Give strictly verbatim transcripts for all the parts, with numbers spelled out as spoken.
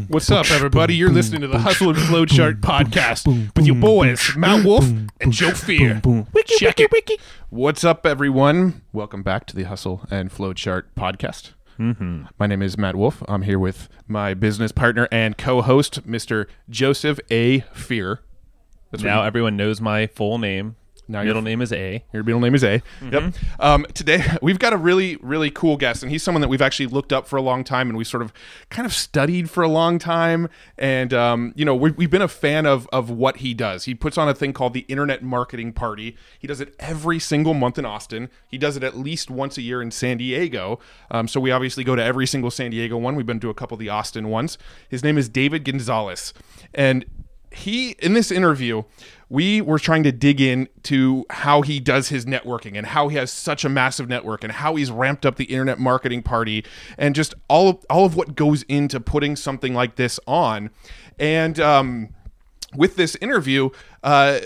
What's up, everybody? You're listening to the Hustle and Flow Chart podcast with your boys, Matt Wolf and Joe Fear. Check it. What's up, everyone? Welcome back to the Hustle and Flow Chart podcast. Mm-hmm. My name is Matt Wolf. I'm here with my business partner and co-host, Mister Joseph A. Fear. That's now everyone knows my full name. Now middle name is A. Your middle name is A. Mm-hmm. Yep. Um, today, we've got a really, really cool guest, and he's someone that we've actually looked up for a long time, and we sort of kind of studied for a long time. And, um, you know, we, we've been a fan of, of what he does. He puts on a thing called the Internet Marketing Party. He does it every single month in Austin. He does it at least once a year in San Diego. Um, so we obviously go to every single San Diego one. We've been to a couple of the Austin ones. His name is David Gonzalez. And he, in this interview, we were trying to dig into how he does his networking and how he has such a massive network and how he's ramped up the Internet Marketing Party and just all of, all of what goes into putting something like this on. And um, with this interview, uh,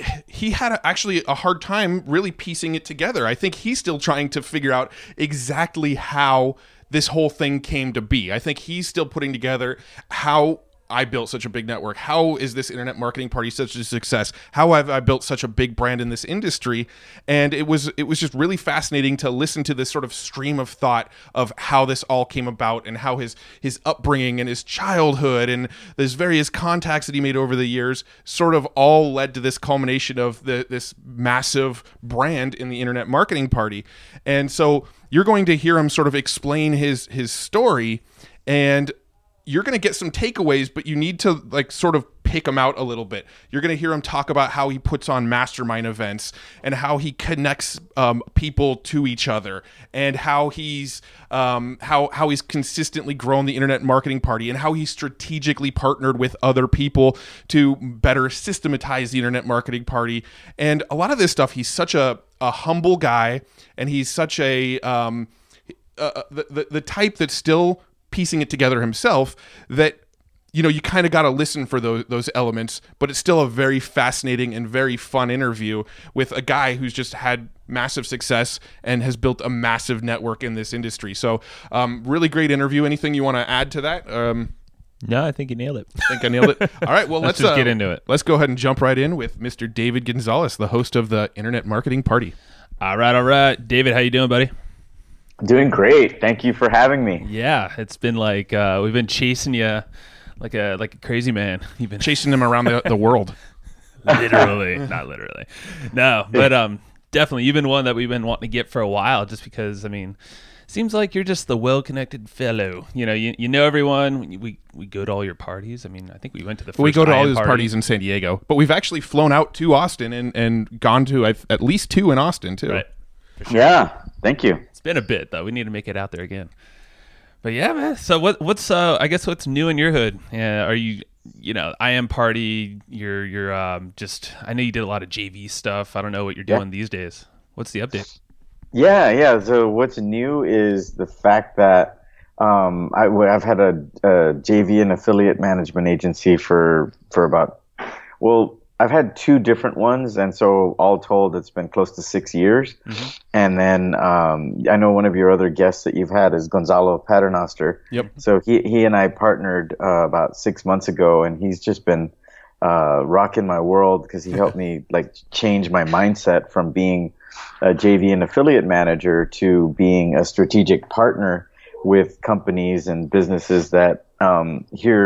he had a, actually a hard time really piecing it together. I think he's still trying to figure out exactly how this whole thing came to be. I think he's still putting together how I built such a big network. How is this Internet Marketing Party such a success? How have I built such a big brand in this industry? And it was it was just really fascinating to listen to this sort of stream of thought of how this all came about and how his his upbringing and his childhood and those various contacts that he made over the years sort of all led to this culmination of the this massive brand in the Internet Marketing Party. And so you're going to hear him sort of explain his his story, and you're going to get some takeaways, but you need to like sort of pick them out a little bit. You're going to hear him talk about how he puts on mastermind events and how he connects um, people to each other, and how he's um, how how he's consistently grown the Internet Marketing Party, and how he's strategically partnered with other people to better systematize the Internet Marketing Party. And a lot of this stuff, he's such a, a humble guy, and he's such a um, uh, the, the the type that's still piecing it together himself, that you know you kind of got to listen for those those elements, but it's still a very fascinating and very fun interview with a guy who's just had massive success and has built a massive network in this industry. So um really great interview. Anything you want to add to that? um No, I think you nailed it. I think I nailed it. All right, well, let's, let's just uh, get into it. Let's go ahead and jump right in with Mister David Gonzalez, the host of the Internet Marketing Party. All right, all right. David, how you doing, buddy? Doing great. Thank you for having me. Yeah, it's been like uh, we've been chasing you like a like a crazy man. You've been chasing him around the, the world. Literally, not literally. No, but um, definitely you've been one that we've been wanting to get for a while. Just because, I mean, seems like you're just the well-connected fellow. You know, you you know everyone. We we go to all your parties. I mean, I think we went to the first we go to all his party. parties in San Diego, but we've actually flown out to Austin and and gone to at least two in Austin too. Right. Sure. Yeah. Thank you. It's been a bit though. We need to make it out there again. But yeah, man. So what what's uh I guess what's new in your hood? Yeah, are you you know, I Am Party, you're you're um just I know you did a lot of J V stuff. I don't know what you're doing yeah. these days. What's the update? Yeah, yeah. So what's new is the fact that um I I've had a, a J V and affiliate management agency for for about well I've had two different ones, and so all told, it's been close to six years. Mm-hmm. And then um, I know one of your other guests that you've had is Gonzalo Paternoster. Yep. So he he and I partnered uh, about six months ago, and he's just been uh, rocking my world because he helped me like change my mindset from being a J V and affiliate manager to being a strategic partner with companies and businesses that um,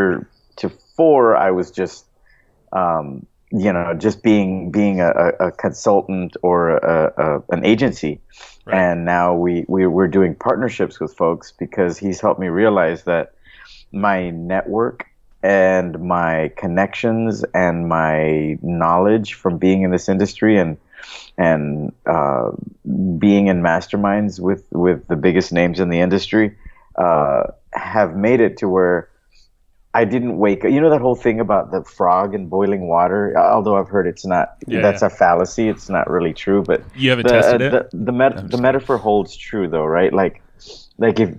heretofore I was just um, you know, just being being a, a consultant or a, a, an agency. Right. And now we, we, we're doing partnerships with folks because he's helped me realize that my network and my connections and my knowledge from being in this industry and and uh, being in masterminds with, with the biggest names in the industry uh, have made it to where I didn't wake up. You know that whole thing about the frog and boiling water? Although I've heard it's not, yeah, that's yeah. a fallacy. It's not really true. But you haven't the, tested uh, it? The, the, met- the metaphor holds true, though, right? Like, like if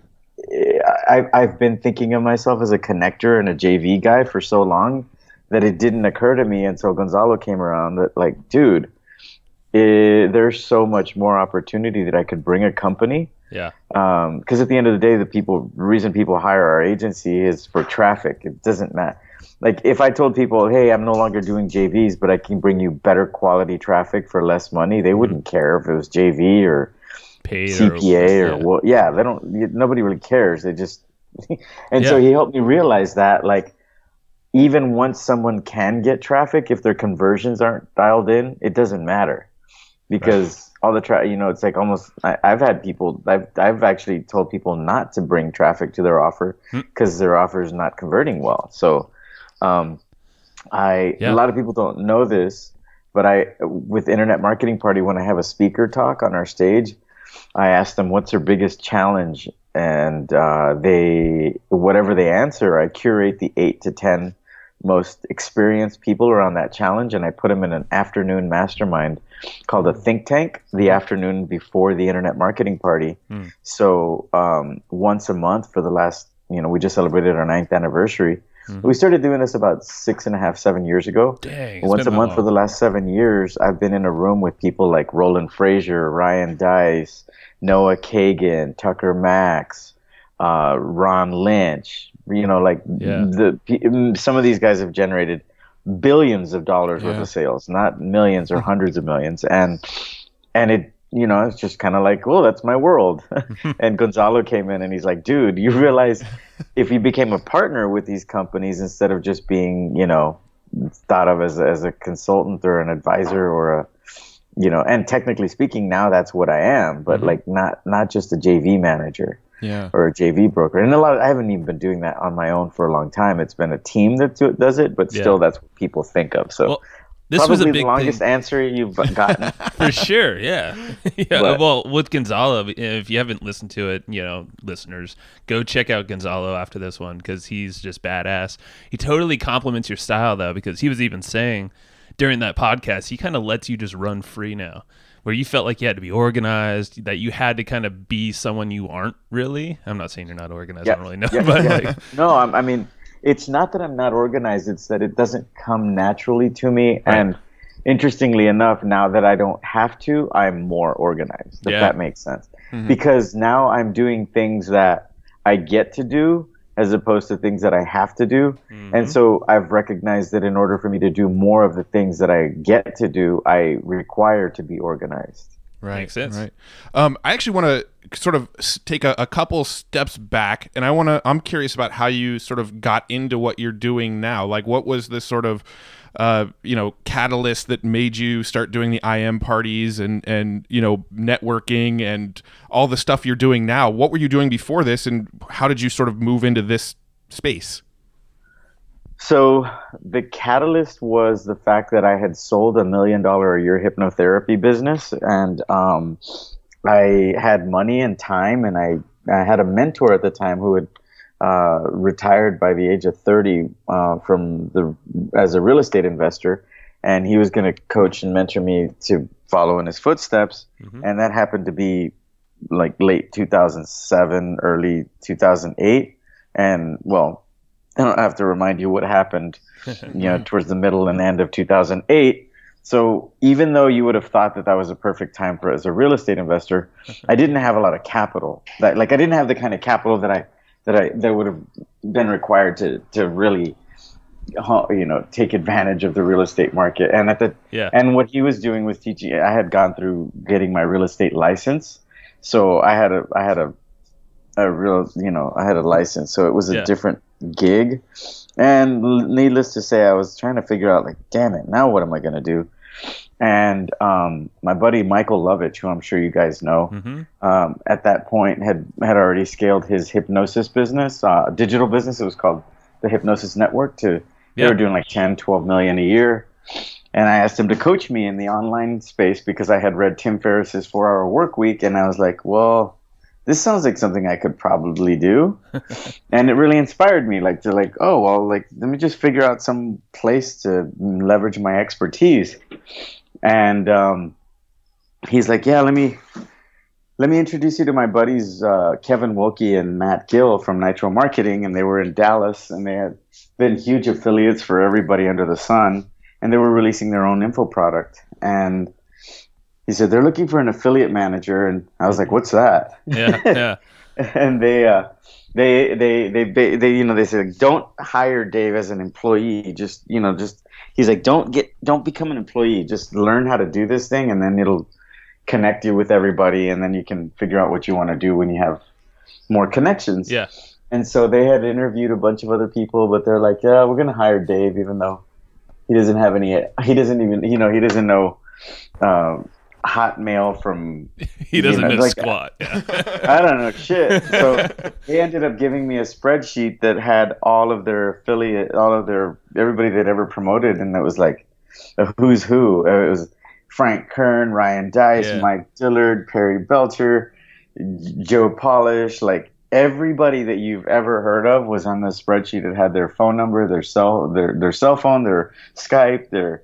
I, I've been thinking of myself as a connector and a J V guy for so long that it didn't occur to me until Gonzalo came around that, like, dude, it, there's so much more opportunity that I could bring a company Yeah. Um, because at the end of the day, the people, the reason people hire our agency is for traffic. It doesn't matter. Like if I told people, hey, I'm no longer doing J Vs, but I can bring you better quality traffic for less money, they wouldn't care if it was J V or Paid C P A or, or or what. Yeah, they don't. Nobody really cares. They just. And yeah. so he helped me realize that, like, even once someone can get traffic, if their conversions aren't dialed in, it doesn't matter, because right. all the tra- you know, it's like almost. I, I've had people. I've I've actually told people not to bring traffic to their offer because hmm. their offer is not converting well. So, um, I yeah. a lot of people don't know this, but I with Internet Marketing Party, when I have a speaker talk on our stage, I ask them what's their biggest challenge, and uh, they whatever they answer, I curate the eight to ten most experienced people around that challenge, and I put them in an afternoon mastermind called a think tank, the afternoon before the Internet Marketing Party. Mm. So um, once a month for the last, you know, we just celebrated our ninth anniversary. Mm-hmm. We started doing this about six and a half, seven years ago. Dang, once a month long. For the last seven years, I've been in a room with people like Roland Frazier, Ryan Dice, Noah Kagan, Tucker Max, uh, Ron Lynch. You know, like yeah. the some of these guys have generated billions of dollars yeah. worth of sales, not millions or hundreds of millions. And and it, you know, it's just kind of like, oh, that's my world. And Gonzalo came in and he's like, dude, you realize if you became a partner with these companies instead of just being, you know, thought of as as a consultant or an advisor or a, you know, and technically speaking, now that's what I am, but mm-hmm. like not not just a J V manager. Yeah. Or a J V broker. And a lot of, I haven't even been doing that on my own for a long time. It's been a team that do, does it, but still yeah. that's what people think of. So well, this probably was a big the longest thing. answer you've gotten. For sure, yeah. yeah. But, well, with Gonzalo, if you haven't listened to it, you know, listeners, go check out Gonzalo after this one because he's just badass. He totally complements your style, though, because he was even saying during that podcast, he kind of lets you just run free now. Where you felt like you had to be organized, that you had to kind of be someone you aren't really. I'm not saying you're not organized. Yeah, I don't really know. Yeah, but yeah. like, no, I'm, I mean, it's not that I'm not organized. It's that it doesn't come naturally to me. Right. And interestingly enough, now that I don't have to, I'm more organized, if yeah. that makes sense. Mm-hmm. Because now I'm doing things that I get to do as opposed to things that I have to do. Mm-hmm. And so I've recognized that in order for me to do more of the things that I get to do, I require to be organized. Right. Makes sense. Right. Um, I actually want to sort of take a, a couple steps back, and I want to. I'm curious about how you sort of got into what you're doing now. Like, what was this sort of, uh, you know, catalyst that made you start doing the I M parties and and you know networking and all the stuff you're doing now? What were you doing before this, and how did you sort of move into this space? So the catalyst was the fact that I had sold a million dollar a year hypnotherapy business, and um, I had money and time, and I, I had a mentor at the time who had uh, retired by the age of thirty uh, from the as a real estate investor, and he was going to coach and mentor me to follow in his footsteps, mm-hmm. and that happened to be like late two thousand seven, early two thousand eight, and well. I don't have to remind you what happened, you know, towards the middle and end of two thousand eight. So even though you would have thought that that was a perfect time for as a real estate investor, I didn't have a lot of capital. That like I didn't have the kind of capital that I that I that would have been required to to really, you know, take advantage of the real estate market. And at the yeah. and what he was doing was teaching. I had gone through getting my real estate license, so I had a I had a a real you know I had a license, so it was a yeah. different gig. And needless to say, I was trying to figure out, like, damn it, now what am I going to do? And um, my buddy Michael Lovitch, who I'm sure you guys know, mm-hmm. um, at that point had had already scaled his hypnosis business, uh, digital business. It was called the Hypnosis Network. To They yeah. were doing like ten, twelve million a year. And I asked him to coach me in the online space because I had read Tim Ferriss's four hour Work Week, and I was like, well, this sounds like something I could probably do. And it really inspired me, like to like, oh, well, like, let me just figure out some place to leverage my expertise. And um, he's like, yeah, let me, let me introduce you to my buddies, uh, Kevin Wilkie and Matt Gill from Nitro Marketing. And they were in Dallas, and they had been huge affiliates for everybody under the sun. And they were releasing their own info product. And he said they're looking for an affiliate manager, and I was like, what's that? Yeah, yeah. And they uh they they they they, they you know they said, don't hire Dave as an employee, just you know just he's like, don't get don't become an employee, just learn how to do this thing, and then it'll connect you with everybody, and then you can figure out what you want to do when you have more connections. Yeah. And so they had interviewed a bunch of other people, but they're like, yeah, we're gonna hire Dave, even though he doesn't have any he doesn't even you know he doesn't know um hot mail from he doesn't you know, know like, squat. Yeah. I don't know shit. So they ended up giving me a spreadsheet that had all of their affiliate, all of their everybody they'd ever promoted, and it was like a who's who. It was Frank Kern, Ryan Dice, Yeah. Mike Dillard, Perry Belcher, Joe Polish, like everybody that you've ever heard of was on the spreadsheet. It had their phone number, their cell, their their cell phone, their Skype, their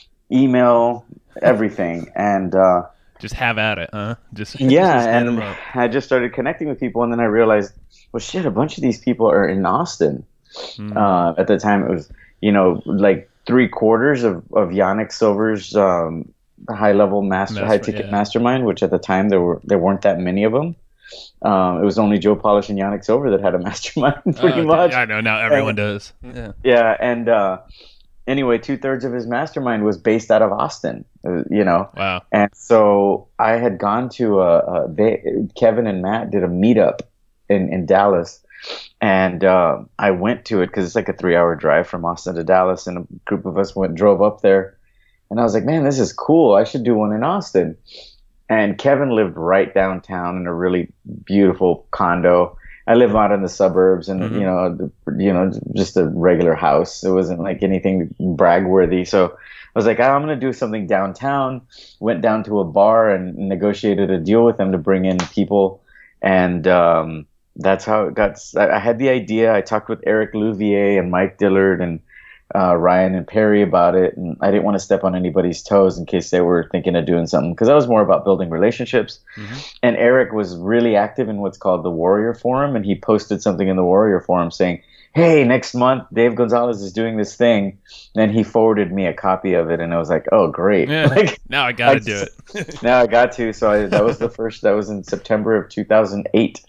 email, everything, and uh, Just have at it, huh? Just yeah, just hit 'em and up. I just started connecting with people, and then I realized, well, shit, a bunch of these people are in Austin. Mm. Uh, at the time, it was you know like three quarters of of Yannick Silver's um, high level master, Master- high ticket yeah. mastermind, which at the time there were there weren't that many of them. Um, it was only Joe Polish and Yannick Silver that had a mastermind, pretty Oh, much. I know now everyone does. Yeah. Yeah, and uh, anyway, two thirds of his mastermind was based out of Austin. uh, You know, Wow. and so I had gone to a, a they Kevin and Matt did a meetup in in Dallas, and uh, I went to it because it's like a three hour drive from Austin to Dallas, and a group of us went drove up there, and I was like, man, this is cool. I should do one in Austin. And Kevin lived right downtown in a really beautiful condo. I live out in the suburbs, and Mhm. you know, you know, just a regular house. It wasn't like anything brag worthy. So I was like, I'm going to do something downtown. Went down to a bar and negotiated a deal with them to bring in people, and um, that's how it got. I I had the idea. I talked with Eric Louvier and Mike Dillard and uh, Ryan and Perry about it, and I didn't want to step on anybody's toes in case they were thinking of doing something, because I was more about building relationships. Mhm. And Eric was really active in what's called the Warrior Forum, and he posted something in the Warrior Forum saying, hey, next month Dave Gonzalez is doing this thing. And he forwarded me a copy of it, and I was like, oh, great. Yeah. Like, Now I gotta I do just- it. now I got to. So I, that was the first, that was in September of two thousand eight.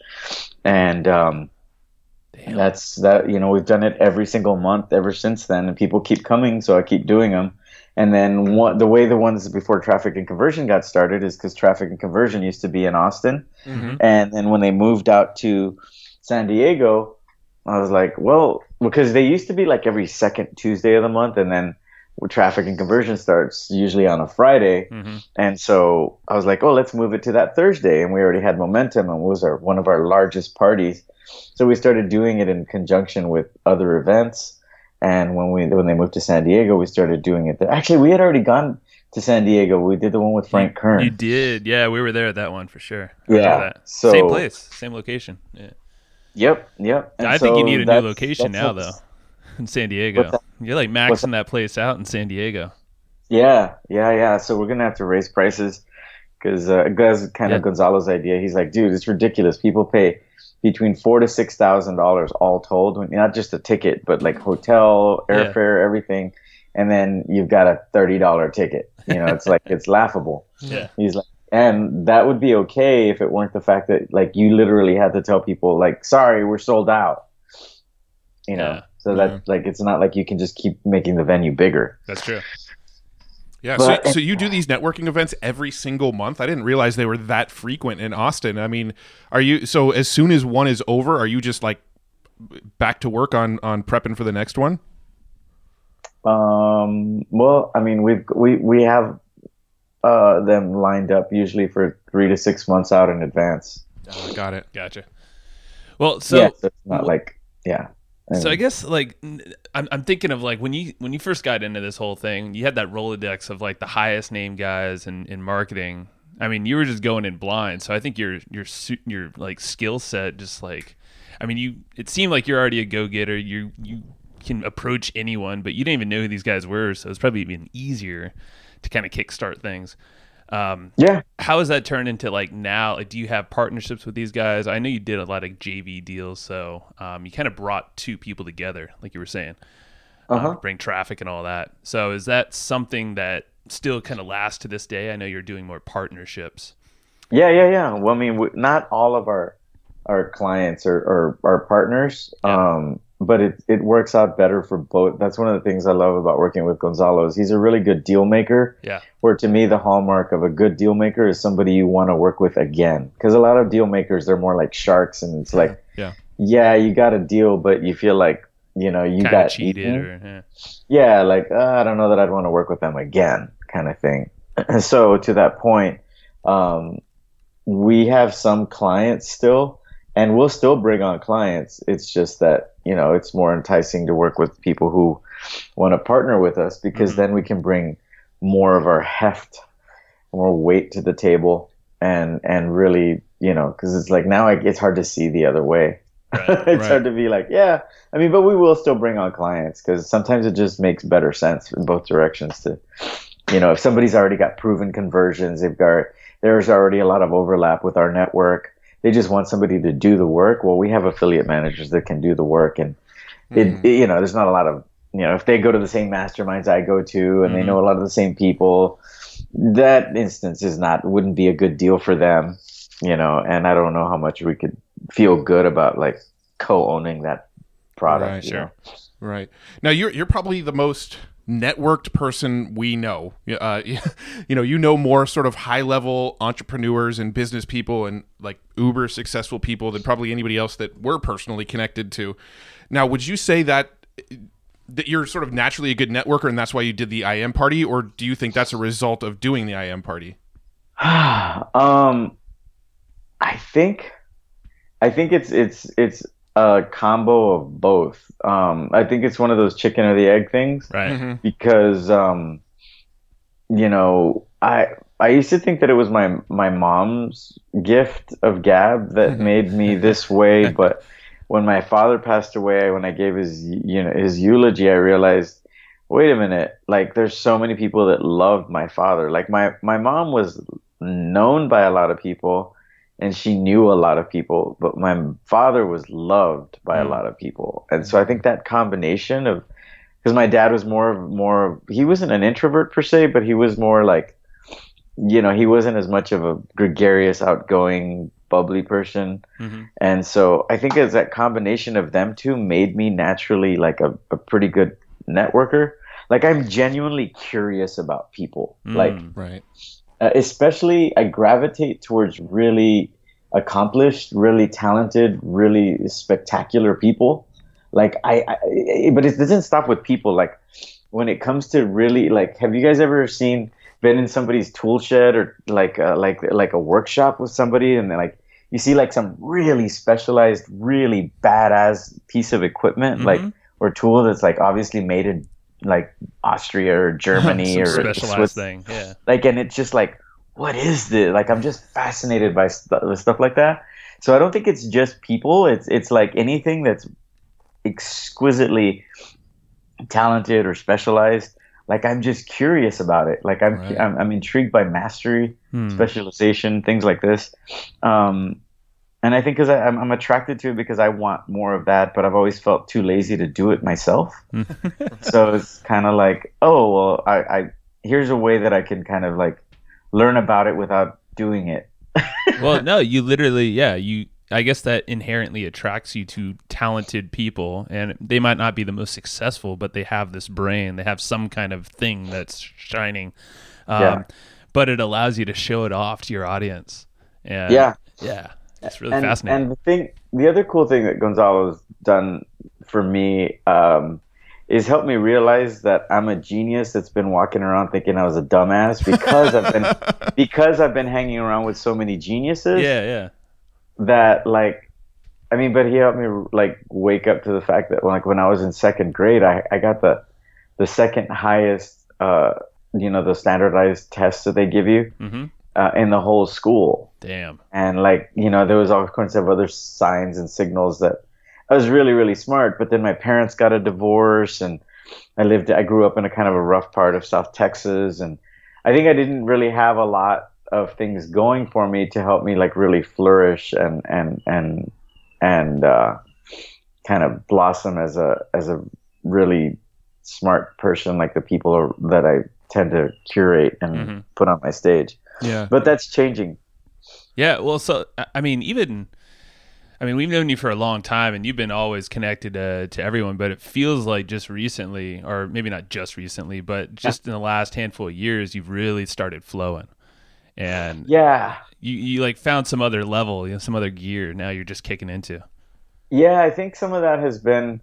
And um, Damn. that's that, you know, we've done it every single month ever since then, and people keep coming, so I keep doing them. And then one, the way the ones before Traffic and Conversion got started is because Traffic and Conversion used to be in Austin. Mhm. And then when they moved out to San Diego, I was like, well, because they used to be like every second Tuesday of the month, and then Traffic and Conversion starts usually on a Friday. Mhm. And so I was like, oh, let's move it to that Thursday. And we already had momentum, and it was our, one of our largest parties. So we started doing it in conjunction with other events. And when we when they moved to San Diego, we started doing it there. Actually, we had already gone to San Diego. We did the one with Frank Kern. You did, yeah. We were there at that one for sure. I Yeah, remember that. so- same place, same location. Yeah. Yep, yep. And I think you so need a new that's- location that's now, what's- though, in San Diego. What's that? You're like What's maxing that place out in San Diego. Yeah, yeah, yeah. So we're gonna have to raise prices because uh, that's kind Yeah. of Gonzalo's idea. He's like, dude, it's ridiculous. People pay between four to six thousand dollars all told, not just a ticket, but like hotel, Yeah. airfare, everything. And then you've got a thirty dollar ticket. You know, it's like it's laughable. Yeah. He's like, and that would be okay if it weren't the fact that like you literally had to tell people like, sorry, we're sold out. You know, Yeah. so that like it's not like you can just keep making the venue bigger. That's true. Yeah, But- so, so you do these networking events every single month? I didn't realize they were that frequent in Austin. I mean, are you so as soon as one is over, are you just like back to work on on prepping for the next one? Um, well, I mean, we've we we have uh, them lined up usually for three to six months out in advance. Oh, got it. Gotcha. Well, so yeah, so it's not like yeah. So I And- guess like n- I'm I'm thinking of like when you when you first got into this whole thing, you had that Rolodex of like the highest name guys in, in marketing. I mean, you were just going in blind. So I think your your su- your like skill set just like, I mean, you it seemed like you're already a go getter. You you can approach anyone, but you didn't even know who these guys were. So it's probably even easier to kind of kickstart things. Um, yeah. how has that turned into like now? Like, do you have partnerships with these guys? I know you did a lot of J V deals, so um, you kind of brought two people together, like you were saying, Uh-huh. um, bring traffic and all that. So is that something that still kind of last to this day? I know you're doing more partnerships. Yeah, yeah, yeah. Well, I mean, we, not all of our our clients are are, are partners, Yeah. um, but it it works out better for both. That's one of the things I love about working with Gonzalo is he's a really good deal maker. Yeah. Where to me, the hallmark of a good deal maker is somebody you want to work with again. Because a lot of deal makers, they're more like sharks, and it's like, Yeah. yeah, you got a deal, but you feel like, you know, you Kind got of cheated eaten. or yeah. Yeah, like uh, I don't know that I'd want to work with them again, kind of thing. So to that point, um, we have some clients still, and we'll still bring on clients. It's just that, you know, it's more enticing to work with people who want to partner with us because Mm-hmm. then we can bring more of our heft, more weight to the table, and and really, you know, because it's like now I, it's hard to see the other way. Right. It's Right. hard to be like, yeah, I mean, but we will still bring on clients because sometimes it just makes better sense in both directions to, you know, if somebody's already got proven conversions, they've got, there's already a lot of overlap with our network. They just want somebody to do the work. Well, we have affiliate managers that can do the work, and it, Mhm. it you know, there's not a lot of, you know, if they go to the same masterminds I go to and they Mhm. know a lot of the same people, that instance is not, wouldn't be a good deal for them, you know, and I don't know how much we could feel good about like co-owning that product. Right, you sure. know? Right. Now you're you're probably the most networked person we know. Uh, you know, you know more sort of high level entrepreneurs and business people and like uber successful people than probably anybody else that we're personally connected to. Now, would you say that that you're sort of naturally a good networker and that's why you did the I M party, or do you think that's a result of doing the I M party? um, I think, I think it's it's it's a combo of both. Um, I think it's one of those chicken or the egg things. Right. Mm-hmm. Because um, you know, I I used to think that it was my my mom's gift of gab that made me this way, but when my father passed away, when I gave his you know his eulogy, I realized, wait a minute, like there's so many people that loved my father. Like my my mom was known by a lot of people and she knew a lot of people, but my father was loved by a Mm. lot of people. And so I think that combination of, because my dad was more of more he wasn't an introvert per se, but he was more like, you know, he wasn't as much of a gregarious, outgoing, bubbly person. Mm-hmm. And so I think as that combination of them two made me naturally like a, a pretty good networker. Like I'm genuinely curious about people. Mm. Like Right. uh, especially I gravitate towards really accomplished, really talented, really spectacular people. Like I, I but it doesn't stop with people. Like when it comes to really like, have you guys ever seen been in somebody's tool shed or like uh, like like a workshop with somebody and like you see like some really specialized, really badass piece of equipment, Mhm. like or tool that's like obviously made in like Austria or Germany Some or specialized Swiss, thing. Yeah. like, and it's just like, what is this? Like, I'm just fascinated by st- stuff like that. So I don't think it's just people. It's it's like anything that's exquisitely talented or specialized. Like, I'm just curious about it. Like, I'm Right. I'm, I'm intrigued by mastery, Hmm. specialization, things like this. Um, and I think because I'm I'm attracted to it because I want more of that, but I've always felt too lazy to do it myself. So it's kind of like, oh well, I, I here's a way that I can kind of like learn about it without doing it. Well, no, you literally, yeah, you. I guess that inherently attracts you to talented people, and they might not be the most successful, but they have this brain. They have some kind of thing that's shining, um, Yeah. but it allows you to show it off to your audience. And Yeah. yeah, it's really and, fascinating. And the thing, the other cool thing that Gonzalo's done for me um, is help me realize that I'm a genius that's been walking around thinking I was a dumbass because I've been because I've been hanging around with so many geniuses. yeah, yeah. That like, I mean, but he helped me like wake up to the fact that like when I was in second grade, I, I got the the second highest, uh, you know, the standardized tests that they give you Mm-hmm. uh, in the whole school. Damn. And like, you know, there was all kinds of other signs and signals that I was really, really smart. But then my parents got a divorce and I lived, I grew up in a kind of a rough part of South Texas. And I think I didn't really have a lot of things going for me to help me like really flourish and, and, and, and, uh, kind of blossom as a, as a really smart person, like the people are, that I tend to curate and mm-hmm. put on my stage. Yeah. But that's changing. Yeah. Well, so, I mean, even, I mean, we've known you for a long time and you've been always connected to, to everyone, but it feels like just recently, or maybe not just recently, but just yeah. in the last handful of years, you've really started flowing. And yeah, you, you like found some other level, you know, some other gear now you're just kicking into. Yeah, I think some of that has been,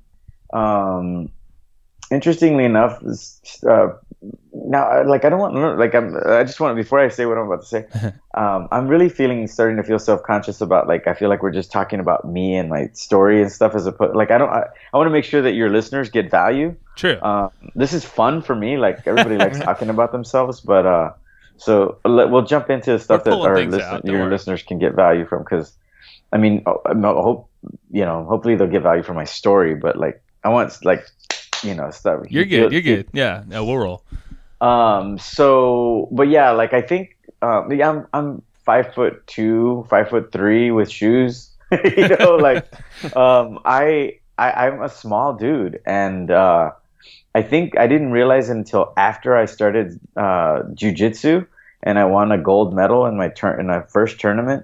um, interestingly enough, uh, now, like, I don't want, like, I'm, I just want, before I say what I'm about to say, um, I'm really feeling, starting to feel self-conscious about, like, I feel like we're just talking about me and my story and stuff as opposed, like, I don't, I, I want to make sure that your listeners get value. True. Um, this is fun for me. Like, everybody likes talking about themselves, but, uh, so let, we'll jump into stuff that our listen, your worry. listeners can get value from. Cause I mean, I hope, you know, hopefully they'll get value from my story, but like, I want like, you know, stuff. You're good. You're good. Yeah. No, we'll roll. Um, so, but yeah, like I think, um, yeah, I'm, I'm five foot two, five foot three with shoes, you know, like, um, I, I, I'm a small dude. And, uh, I think I didn't realize until after I started, uh, jujitsu and I won a gold medal in my turn, in my first tournament,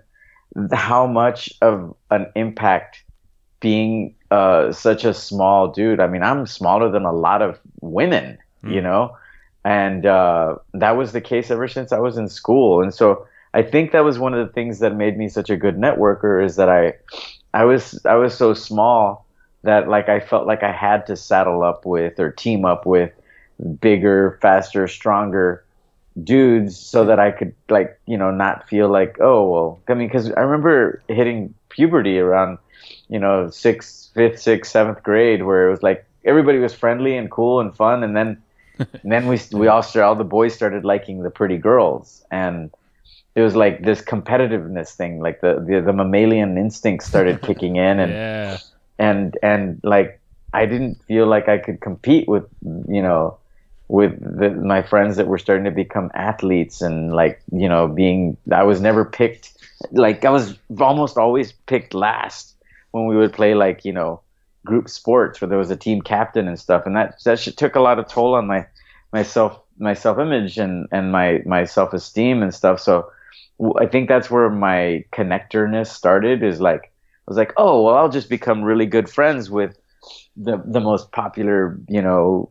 how much of an impact being, uh, such a small dude. I mean, I'm smaller than a lot of women, mm. you know? And uh, that was the case ever since I was in school. And so I think that was one of the things that made me such a good networker is that I, I was I was so small that like I felt like I had to saddle up with or team up with bigger, faster, stronger dudes so that I could like, you know, not feel like, oh, well, I mean, because I remember hitting puberty around, you know, sixth, fifth, sixth, seventh grade where it was like everybody was friendly and cool and fun. And then and then we we all started, all the boys started liking the pretty girls, and it was like this competitiveness thing, like the the, the mammalian instinct started kicking in, and yeah. and and like I didn't feel like I could compete with you know with the, my friends that were starting to become athletes, and like you know being I was never picked, like I was almost always picked last when we would play like you know. group sports where there was a team captain and stuff, and that that shit took a lot of toll on my my self my self image and and my my self esteem and stuff. So I think that's where my connectorness started. Is like I was like, oh well, I'll just become really good friends with the the most popular you know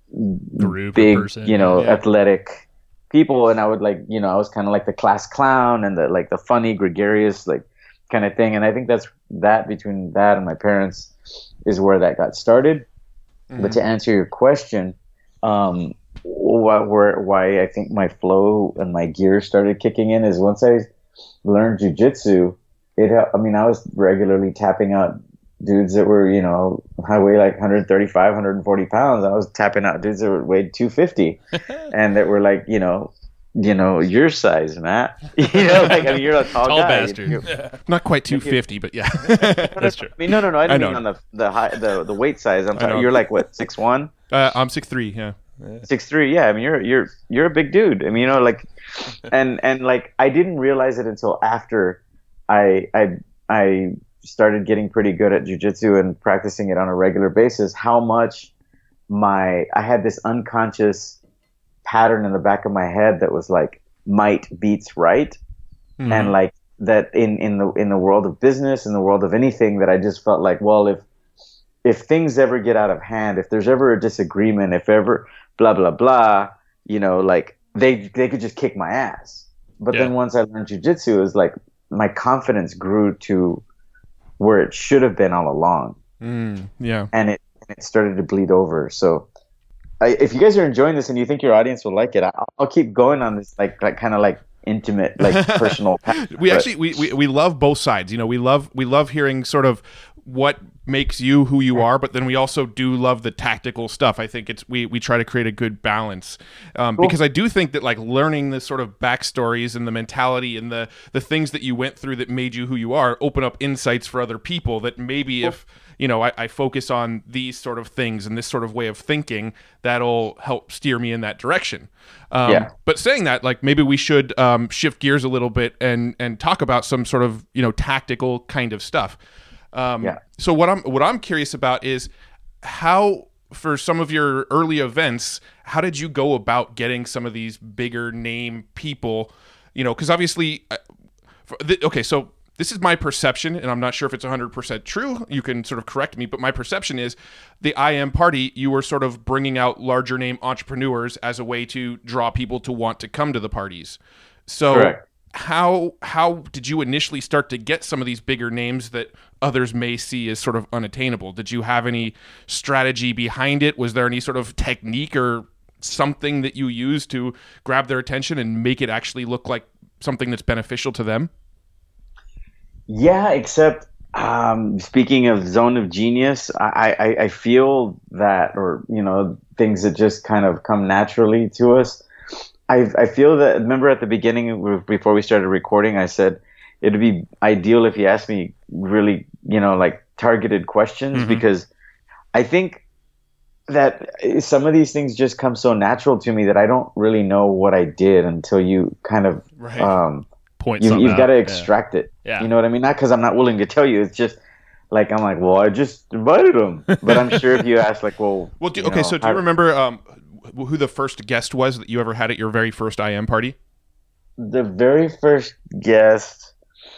group big person. you know yeah. athletic people, and I would like you know I was kind of like the class clown and the like the funny gregarious like kind of thing. And I think that's that between that and my parents is where that got started. Mm-hmm. But to answer your question, um, why, where, why I think my flow and my gear started kicking in is once I learned jujitsu, it, I mean, I was regularly tapping out dudes that were, you know, I weigh like one thirty-five, one forty pounds. I was tapping out dudes that were weighed two fifty and that were like, you know, you know, your size, Matt. You know, like I mean, you're a tall, tall guy. bastard. You're, Not quite two fifty, but yeah, that's true. I mean, no, no, no. I don't I mean on the the high the, the weight size. I'm talking. You're like what, six one? Uh, I'm six three. Yeah, six three. Yeah, I mean, you're you're you're a big dude. I mean, you know, like, and and like I didn't realize it until after I I I started getting pretty good at jujitsu and practicing it on a regular basis. How much my I had this unconscious pattern in the back of my head that was like might beats right. Mm-hmm. And like that in in the in the world of business, in the world of anything, that I just felt like, well, if if things ever get out of hand, if there's ever a disagreement, if ever blah blah blah, you know, like they they could just kick my ass. But yeah. Then once I learned jujitsu, it was like my confidence grew to where it should have been all along. Mm, yeah, and it and it started to bleed over. So I, if you guys are enjoying this and you think your audience will like it, I'll, I'll keep going on this like like kind of like intimate, like personal path. We but, actually we, we we love both sides. You know, we love we love hearing sort of what makes you who you are, but then we also do love the tactical stuff. I think it's we we try to create a good balance, um, cool. because I do think that like learning the sort of backstories and the mentality and the the things that you went through that made you who you are open up insights for other people that maybe cool. if you know I, I focus on these sort of things and this sort of way of thinking, that'll help steer me in that direction. Um, yeah. But saying that, like maybe we should um, shift gears a little bit and and talk about some sort of you know tactical kind of stuff. Um, yeah. So what I'm what I'm curious about is how for some of your early events, how did you go about getting some of these bigger name people? You know, because obviously, uh, for the, okay, so this is my perception, and I'm not sure if it's one hundred percent true. You can sort of correct me, but my perception is the I M party, you were sort of bringing out larger name entrepreneurs as a way to draw people to want to come to the parties. So Correct. how how did you initially start to get some of these bigger names that others may see as sort of unattainable? Did you have any strategy behind it? Was there any sort of technique or something that you used to grab their attention and make it actually look like something that's beneficial to them? Yeah, except um, speaking of zone of genius, I, I, I feel that, or, you know, things that just kind of come naturally to us. I, I feel that, remember at the beginning, before we started recording, I said it'd be ideal if you asked me really, you know, like targeted questions, mm-hmm. because I think that some of these things just come so natural to me that I don't really know what I did until you kind of, right. um, point you, you've got to out. extract yeah. it. Yeah. You know what I mean? Not because I'm not willing to tell you. It's just like, I'm like, well, I just invited him. But I'm sure if you ask, like, well, well, do, you okay. know, So do how, you remember um, who the first guest was that you ever had at your very first I M party? The very first guest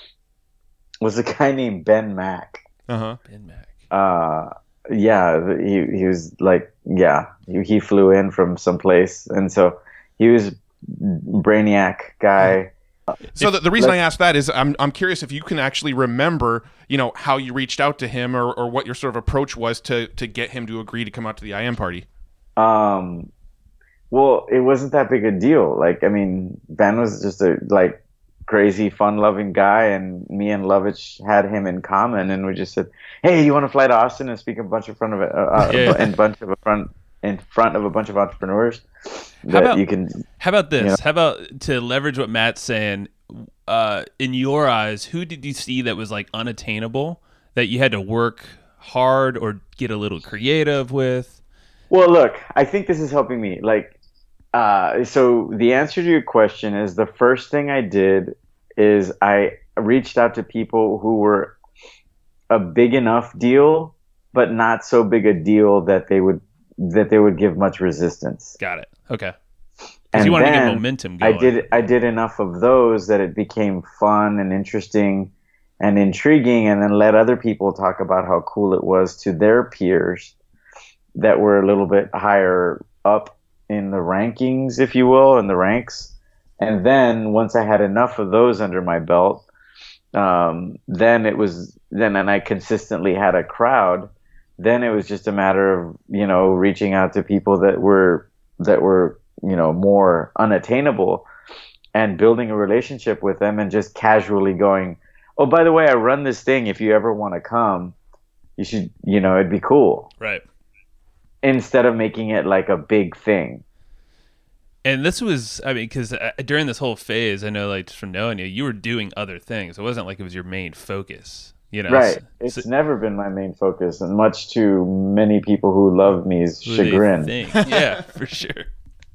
was a guy named Ben Mack. Uh-huh. Ben Mack. Uh, yeah, he he was like, yeah, he, he flew in from someplace. And so he was brainiac guy. So the, the reason I asked that is I'm I'm curious if you can actually remember, you know, how you reached out to him or, or what your sort of approach was to to get him to agree to come out to the I M party. Um, well, it wasn't that big a deal. Like, I mean, Ben was just a like crazy, fun-loving guy, and me and Lovitch had him in common, and we just said, "Hey, you want to fly to Austin and speak a bunch in front of a uh, yeah. in bunch of a front in front of a bunch of entrepreneurs?" How about, you can, how about this? You know? How about to leverage what Matt's saying? Uh, in your eyes, who did you see that was like unattainable that you had to work hard or get a little creative with? Well, look, I think this is helping me. Like, uh, so the answer to your question is the first thing I did is I reached out to people who were a big enough deal, but not so big a deal that they would that they would give much resistance. Got it. Okay. And you want to then get momentum going. I did I did enough of those that it became fun and interesting and intriguing, and then let other people talk about how cool it was to their peers that were a little bit higher up in the rankings, if you will, in the ranks. And then once I had enough of those under my belt, um, then it was then and I consistently had a crowd. Then it was just a matter of, you know, reaching out to people that were that were, you know, more unattainable and building a relationship with them and just casually going, "Oh, by the way, I run this thing. If you ever want to come, you should, you know, it'd be cool." Right. Instead of making it like a big thing. And this was, I mean, because during this whole phase, I know, like, just from knowing you, you were doing other things. It wasn't like it was your main focus. You know, right. So, it's so, never been my main focus, and much to many people who love me's chagrin. Yeah, for sure.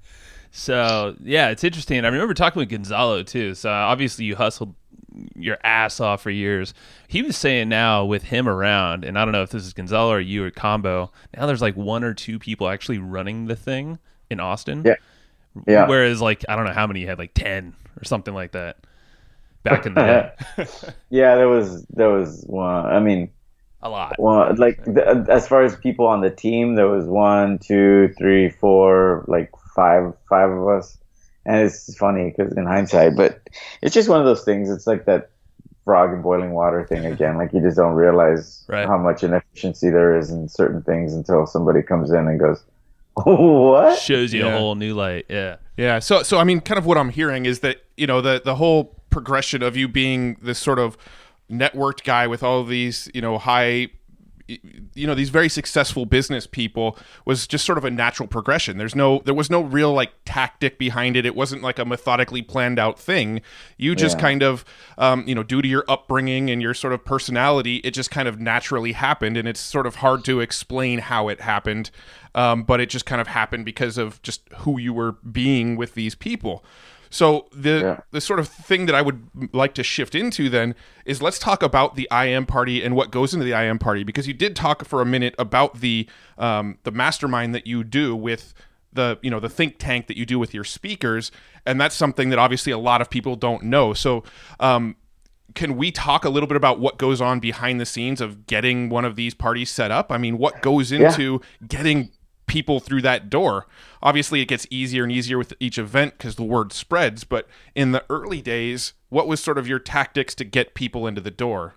So, yeah, it's interesting. I remember talking with Gonzalo, too. So, obviously, you hustled your ass off for years. He was saying now with him around, and I don't know if this is Gonzalo or you or combo, now there's like one or two people actually running the thing in Austin. Yeah. Yeah. Whereas, like, I don't know how many you had, like ten or something like that back in the day. Yeah, there was there was one. I mean, a lot. Well, like the, as far as people on the team, there was one, two, three, four, like five, five of us. And it's funny because in hindsight, but it's just one of those things. It's like that frog in boiling water thing again. Like you just don't realize right. how much inefficiency there is in certain things until somebody comes in and goes, "Oh, what?" Shows you yeah. a whole new light. Yeah. Yeah. So, so I mean, kind of what I'm hearing is that, you know, the the whole progression of you being this sort of networked guy with all of these, you know, high, you know, these very successful business people was just sort of a natural progression. There's no, there was no real like tactic behind it. It wasn't like a methodically planned out thing. You just Yeah. kind of, um, you know, due to your upbringing and your sort of personality, it just kind of naturally happened. And it's sort of hard to explain how it happened. Um, but it just kind of happened because of just who you were being with these people. So the Yeah. the sort of thing that I would like to shift into then is let's talk about the I M party and what goes into the I M party, because you did talk for a minute about the um, the mastermind that you do with the you know the think tank that you do with your speakers, and that's something that obviously a lot of people don't know. So um, can we talk a little bit about what goes on behind the scenes of getting one of these parties set up? I mean, what goes into yeah. getting people through that door? Obviously, it gets easier and easier with each event because the word spreads. But in the early days, what was sort of your tactics to get people into the door?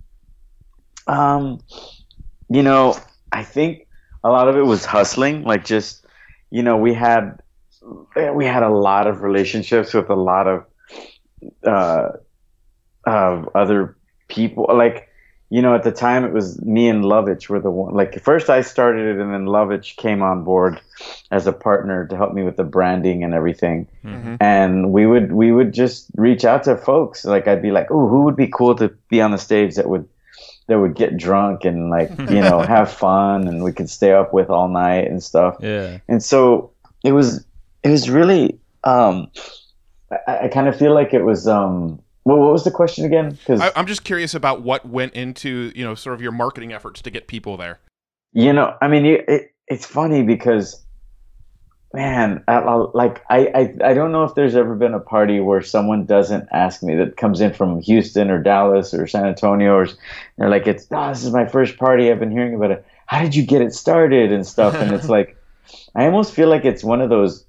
Um, you know, I think a lot of it was hustling. Like just, you know, we had we had a lot of relationships with a lot of uh, of other people. Like, you know, at the time it was me and Lovitch were the one. Like first I started it, and then Lovitch came on board as a partner to help me with the branding and everything. Mm-hmm. And we would we would just reach out to folks. Like I'd be like, oh, who would be cool to be on the stage that would that would get drunk and like you know have fun, and we could stay up with all night and stuff. Yeah. And so it was it was really um, I, I kind of feel like it was. Um, Well, what was the question again? Because I'm just curious about what went into, you know, sort of your marketing efforts to get people there. You know, I mean, it, it, it's funny because, man, I, I, like I, I, I don't know if there's ever been a party where someone doesn't ask me that comes in from Houston or Dallas or San Antonio, or they're like, "It's oh, this is my first party. I've been hearing about it. How did you get it started and stuff?" And it's like, I almost feel like it's one of those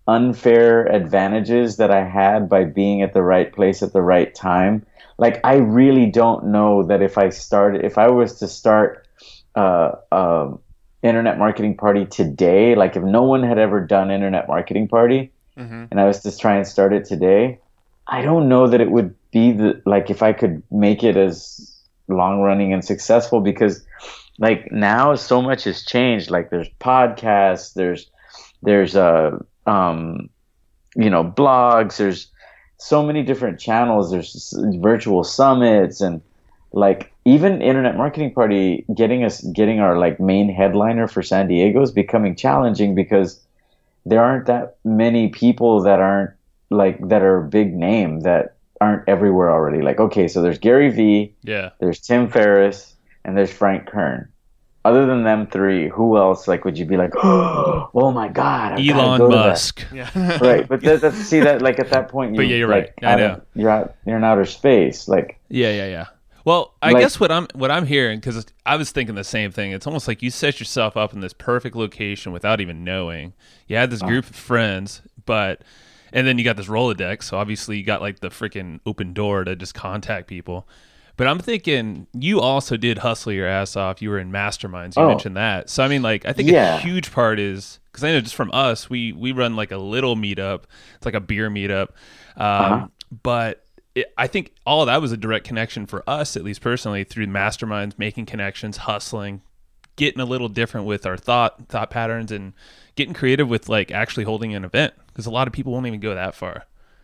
unfair advantages that I had by being at the right place at the right time. Like I really don't know that if I started, if I was to start uh, uh, internet marketing party today, like if no one had ever done internet marketing party mm-hmm. and I was to try and start it today, I don't know that it would be the, like if I could make it as long running and successful, because like now so much has changed. Like there's podcasts, there's, there's uh um, you know, blogs, there's so many different channels, there's virtual summits, and like even internet marketing party, getting us, getting our like main headliner for San Diego is becoming challenging because there aren't that many people that aren't like, that are big name that aren't everywhere already. Like, okay, so there's Gary Vee, yeah, there's Tim Ferriss, and there's Frank Kern. Other than them three, who else like would you be like, oh my god, I've Elon go Musk? Yeah, right. But that, that's, see that like at that point, you, but yeah, you're like, right. I know of, you're out, you're in outer space. Like yeah, yeah, yeah. Well, I like, guess what I'm what I'm hearing, because I was thinking the same thing. It's almost like you set yourself up in this perfect location without even knowing. You had this group uh, of friends, but and then you got this Rolodex. So obviously you got like the freaking open door to just contact people. But I'm thinking you also did hustle your ass off. You were in masterminds. You oh. mentioned that. So, I mean, like, I think yeah. a huge part is, because I know just from us, we, we run like a little meetup. It's like a beer meetup. Um, uh-huh. But it, I think all of that was a direct connection for us, at least personally, through masterminds, making connections, hustling, getting a little different with our thought thought patterns, and getting creative with like actually holding an event, because a lot of people won't even go that far.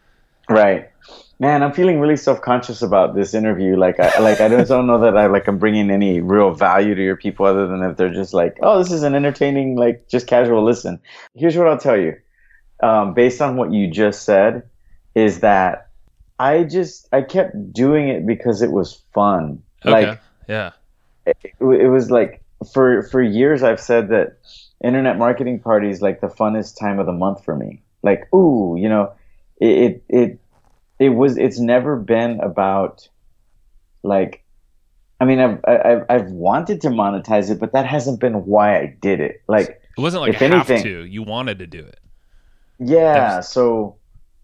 Right. Man, I'm feeling really self-conscious about this interview. Like, I like I don't, don't know that I like I'm bringing any real value to your people, other than if they're just like, oh, this is an entertaining, like just casual listen. Here's what I'll tell you, um, based on what you just said, is that I just I kept doing it because it was fun. Okay. Like, yeah, it, it was like for for years I've said that internet marketing party is like the funnest time of the month for me. Like, ooh, you know, it it. it It was. It's never been about, like, I mean, I've I've I've wanted to monetize it, but that hasn't been why I did it. Like, it wasn't like if have anything, to. You wanted to do it. Yeah. Was... So,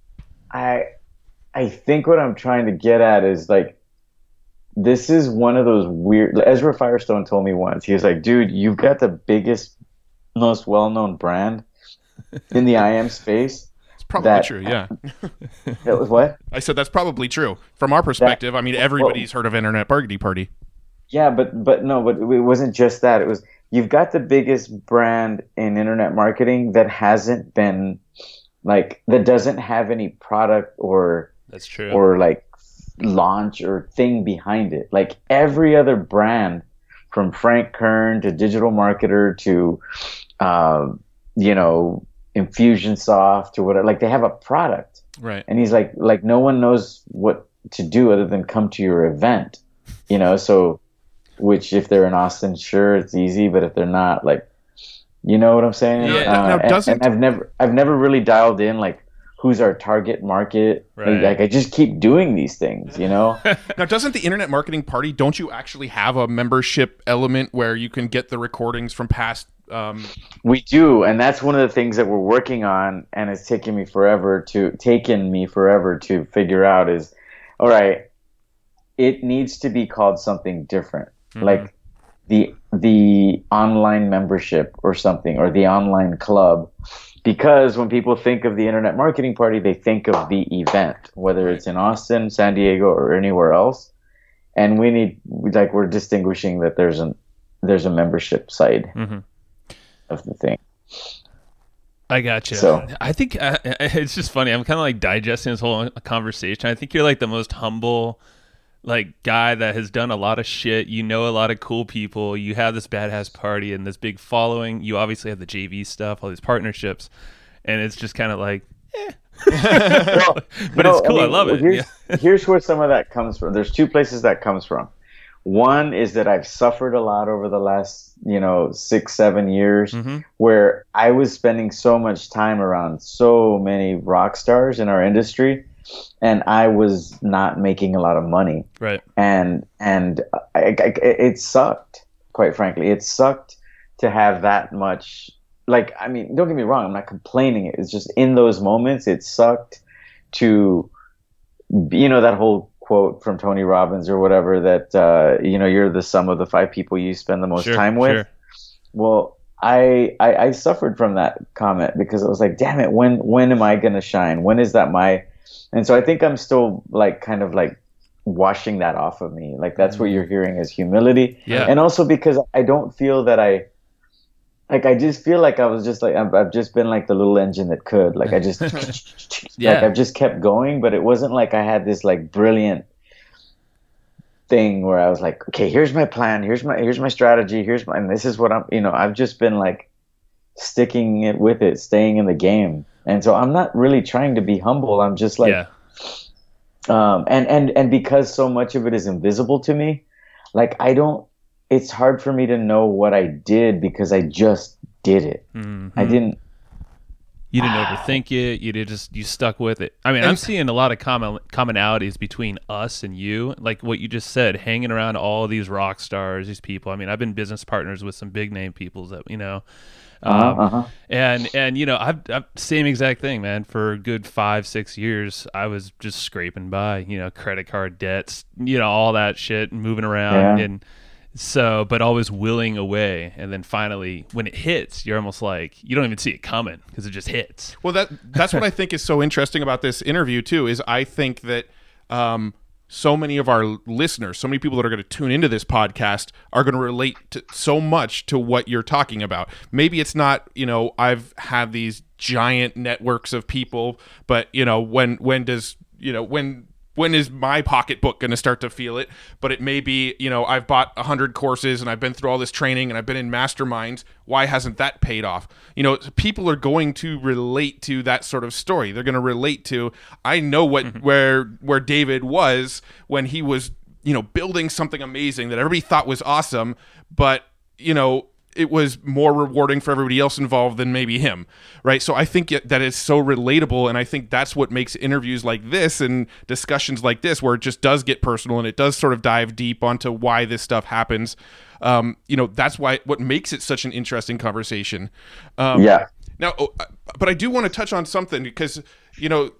I I think what I'm trying to get at is like, this is one of those weird. Ezra Firestone told me once. He was like, "Dude, you've got the biggest, most well-known brand in the I M space." Probably that, true, yeah. That was what? I said that's probably true. From our perspective, that, I mean, everybody's well, heard of Internet Marketing Party. Yeah, but but no, but it wasn't just that. It was, you've got the biggest brand in internet marketing that hasn't been, like, that doesn't have any product or that's true. or like launch or thing behind it. Like every other brand, from Frank Kern to Digital Marketer to, uh, you know, Infusionsoft or whatever, like they have a product. Right. And he's like, like no one knows what to do other than come to your event, you know? So, which if they're in Austin, sure, it's easy, but if they're not, like, you know what I'm saying? Yeah. Uh, Now, and- doesn't- and I've never, I've never really dialed in like who's our target market. Right. Like I just keep doing these things, you know? Now, doesn't the Internet Marketing Party, don't you actually have a membership element where you can get the recordings from past? Um... We do, and that's one of the things that we're working on, and it's taken me forever to taken me forever to figure out is, all right, it needs to be called something different, Mm-hmm. like the the online membership or something, or the online club, because when people think of the Internet Marketing Party, they think of the event, whether it's in Austin, San Diego, or anywhere else, and we need like we're distinguishing that there's an there's a membership side Mm-hmm. of the thing. I gotcha. So- I think uh, it's just funny. I'm kind of like digesting this whole conversation. I think you're like the most humble, like guy that has done a lot of shit. You know a lot of cool people. You have this badass party and this big following. You obviously have the J V stuff, all these partnerships, and it's just kind of like, eh. Well, but no, it's cool. I, mean, love it. Here's, Yeah. here's where some of that comes from. There's two places that comes from. One is that I've suffered a lot over the last, you know, six, seven years, Mm-hmm. where I was spending so much time around so many rock stars in our industry, and I was not making a lot of money. Right. And and I, I, it sucked, quite frankly. It sucked to have that much. Like, I mean, don't get me wrong. I'm not complaining. It's just in those moments, it sucked to, you know, that whole quote from Tony Robbins or whatever that, uh, you know, you're the sum of the five people you spend the most Sure, time with. sure. Well, I, I I suffered from that comment because I was like, damn it, when when am I going to shine? When is that my? And so I think I'm still like kind of like washing that off of me. Like that's what you're hearing is humility. Yeah. And also because I don't feel that I, like I just feel like I was just like I've, I've just been like the little engine that could. Like I just, Yeah. like I've just kept going, but it wasn't like I had this like brilliant thing where I was like, okay, here's my plan, here's my here's my strategy, here's my and this is what I'm. You know, I've just been like sticking it with it, staying in the game, and so I'm not really trying to be humble. I'm just like, yeah. um, and and and because so much of it is invisible to me, like I don't. It's hard for me to know what I did because I just did it. Mhm. I didn't. You didn't overthink it. You did just you stuck with it. I mean, I'm seeing a lot of common commonalities between us and you, like what you just said, hanging around all these rock stars, these people. I mean, I've been business partners with some big name peoples that you know, um, Uh-huh, uh-huh. and and you know, I've, I've same exact thing, man. For a good five six years, I was just scraping by, you know, credit card debts, you know, all that shit, and moving around Yeah. and. So, but always willing away, and then finally, when it hits, you're almost like you don't even see it coming because it just hits. Well, that that's what I think is so interesting about this interview too. Is I think that um, so many of our listeners, so many people that are going to tune into this podcast, are going to relate to so much to what you're talking about. Maybe it's not, you know, I've had these giant networks of people, but you know, when when does you know when. When is my pocketbook going to start to feel it? But it may be, you know, I've bought one hundred courses and I've been through all this training and I've been in masterminds. Why hasn't that paid off? You know, people are going to relate to that sort of story. They're going to relate to, I know what mm-hmm. where where David was when he was, you know, building something amazing that everybody thought was awesome, but, you know, it was more rewarding for everybody else involved than maybe him, right? So I think that it's so relatable, and I think that's what makes interviews like this and discussions like this, where it just does get personal and it does sort of dive deep onto why this stuff happens. Um, you know, that's why what makes it such an interesting conversation. Um, yeah. Now, but I do want to touch on something because, you know,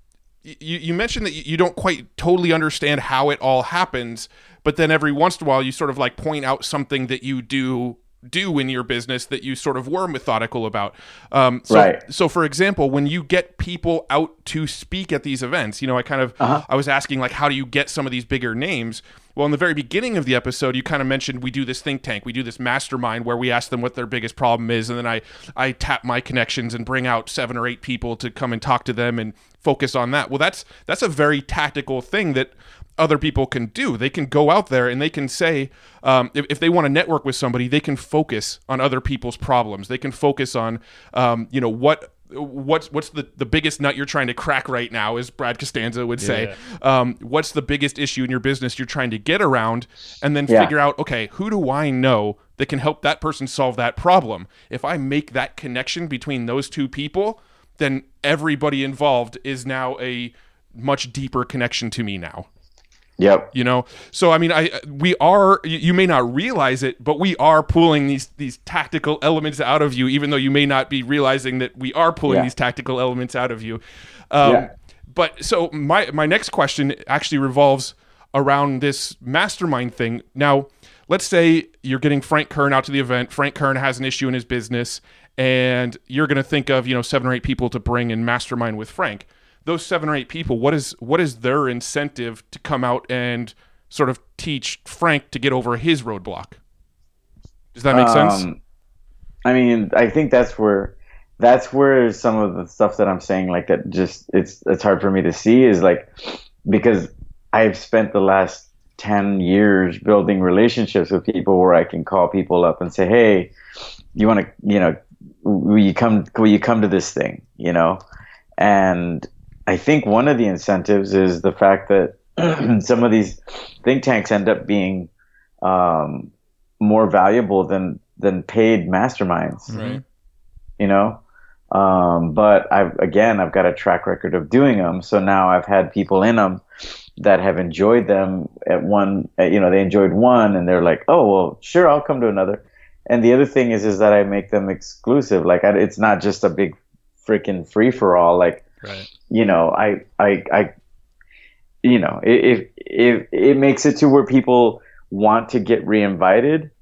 you, you mentioned that you don't quite totally understand how it all happens, but then every once in a while you sort of like point out something that you do do in your business that you sort of were methodical about. Um, so, right. so for example, when you get people out to speak at these events, you know, I kind of, uh-huh. I was asking like, how do you get some of these bigger names? Well, in the very beginning of the episode, you kind of mentioned we do this think tank, we do this mastermind where we ask them what their biggest problem is. And then I, I tap my connections and bring out seven or eight people to come and talk to them and focus on that. Well, that's, that's a very tactical thing that other people can do. They can go out there and they can say, um, if, if they want to network with somebody, they can focus on other people's problems. They can focus on, um, you know, what what's what's the, the biggest nut you're trying to crack right now, as Brad Costanza would say. Yeah. Um, what's the biggest issue in your business you're trying to get around, and then Yeah. figure out, okay, who do I know that can help that person solve that problem? If I make that connection between those two people, then everybody involved is now a much deeper connection to me now. Yep. You know, so I mean, I we are. You, you may not realize it, but we are pulling these these tactical elements out of you, even though you may not be realizing that we are pulling Yeah. these tactical elements out of you. Um, Yeah. But so my my next question actually revolves around this mastermind thing. Now, let's say you're getting Frank Kern out to the event. Frank Kern has an issue in his business, and you're going to think of, you know, seven or eight people to bring and mastermind with Frank. Those seven or eight people, what is what is their incentive to come out and sort of teach Frank to get over his roadblock? Does that make sense? Um, I mean, I think that's where that's where some of the stuff that I'm saying, like that, just it's it's hard for me to see, is like, because I've spent the last ten years building relationships with people where I can call people up and say, hey, you want to, you know, will you come will you come to this thing, you know? And I think one of the incentives is the fact that some of these think tanks end up being um, more valuable than than paid masterminds. Right. You know, um, but I've again I've got a track record of doing them, so now I've had people in them that have enjoyed them at one. At, you know, they enjoyed one, and they're like, oh well, sure, I'll come to another. And the other thing is, is that I make them exclusive. Like I, it's not just a big freaking free for all. Like. Right. You know, I, I, I, you know, if, if it makes it to where people want to get reinvited,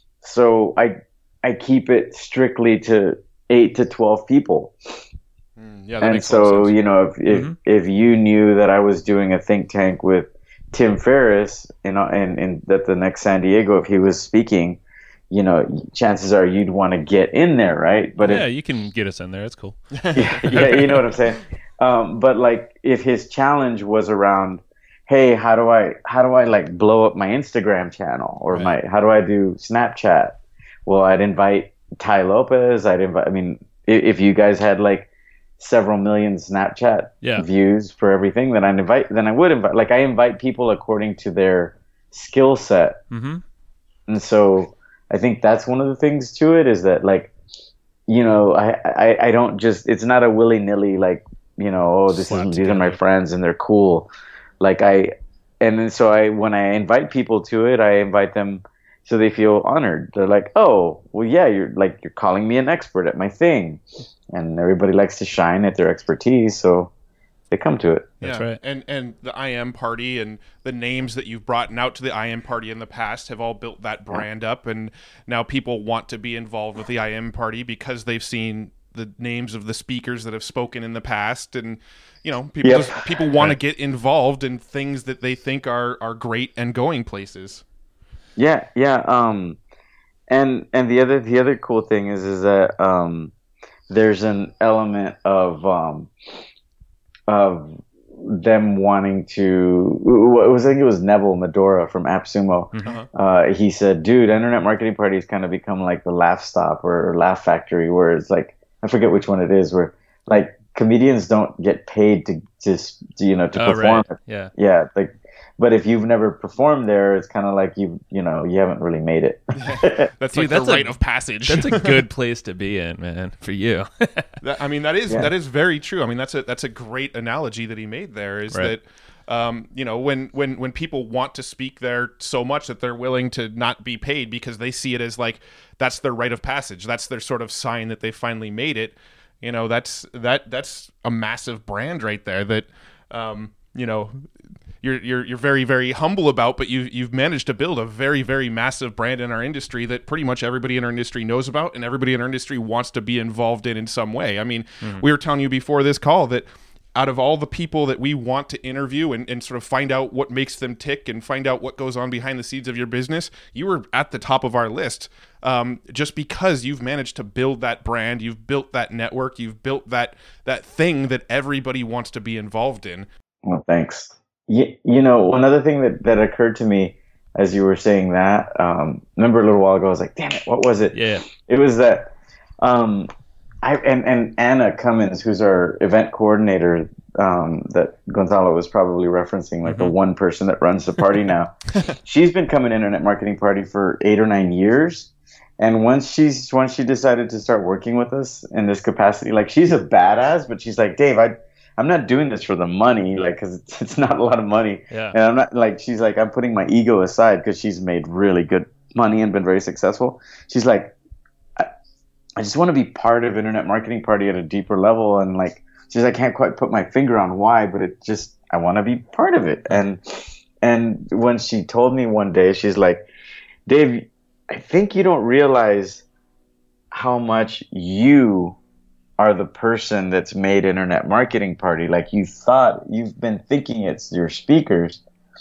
so I, I keep it strictly to eight to twelve people. Mm, yeah, that And makes a lot of so, sense. you know, if, if, Mhm. if you knew that I was doing a think tank with Tim Ferriss, you know, and, and that the next San Diego, if he was speaking, you know, chances are you'd want to get in there, right? But yeah, if, you can get us in there. It's cool. yeah, you know what I'm saying. Um, but like, if his challenge was around, hey, how do I, how do I like blow up my Instagram channel, or Right. my, how do I do Snapchat? Well, I'd invite Ty Lopez. I'd invite. I mean, if, if you guys had like several million Snapchat Yeah. views for everything, then I'd invite. Then I would invite. Like, I invite people according to their skill set, Mm-hmm. and so I think that's one of the things to it, is that, like, you know, I I, I don't just, it's not a willy nilly, like, you know, oh, this Slap is, these are my together. friends and they're cool. Like I, and then so I, when I invite people to it, I invite them so they feel honored. They're like, oh, well, yeah, you're like, you're calling me an expert at my thing, and everybody likes to shine at their expertise, so they come to it. That's Yeah. right. And and the I M party and the names that you've brought out to the I M party in the past have all built that brand up, and now people want to be involved with the I M party because they've seen the names of the speakers that have spoken in the past, and you know, people Yep. just, people want to get involved in things that they think are are great and going places. Yeah, yeah. Um, and and the other the other cool thing is is that um, there's an element of um, of them wanting to. It was I think it was Neville Medora from AppSumo. Uh-huh. Uh, he said, "Dude, internet marketing parties kind of become like the Laugh Stop or Laugh Factory, where it's like, I forget which one it is, where like comedians don't get paid to just you know to Oh, perform. right. Yeah. Yeah, like, but if you've never performed there, it's kind of like you you know you haven't really made it. That's Dude, like that's the a- rite of passage. That's a good place to be in, man, for you. That, I mean, that is Yeah. that is very true. I mean, that's a that's a great analogy that he made there. Is Right. that um, you know, when when when people want to speak there so much that they're willing to not be paid because they see it as like that's their rite of passage. That's their sort of sign that they finally made it. You know, that's that that's a massive brand right there. That um, you know. You're, you're you're very very humble about, but you you've managed to build a very very massive brand in our industry that pretty much everybody in our industry knows about, and everybody in our industry wants to be involved in in some way. I mean, Mm-hmm. we were telling you before this call that out of all the people that we want to interview and, and sort of find out what makes them tick and find out what goes on behind the scenes of your business, you were at the top of our list, um, just because you've managed to build that brand, you've built that network, you've built that that thing that everybody wants to be involved in. Well, thanks. You, you know, one other thing that, that occurred to me as you were saying that, um, remember a little while ago, I was like, damn it, what was it? Yeah. It was that um, I and, and Anna Cummins, who's our event coordinator, um, that Gonzalo was probably referencing, like mm-hmm. the one person that runs the party now. She's been coming Internet Marketing Party for eight or nine years. And once she's once she decided to start working with us in this capacity, like she's a badass, but she's like, Dave, I I'm not doing this for the money, like, because it's, it's not a lot of money. Yeah. And I'm not like, she's like, I'm putting my ego aside because she's made really good money and been very successful. She's like, I, I just want to be part of Internet Marketing Party at a deeper level. And like, she's like, I can't quite put my finger on why, but it just, I want to be part of it. And, and when she told me one day, she's like, Dave, I think you don't realize how much you are the person that's made Internet Marketing Party. Like, you thought, you've been thinking it's your speakers.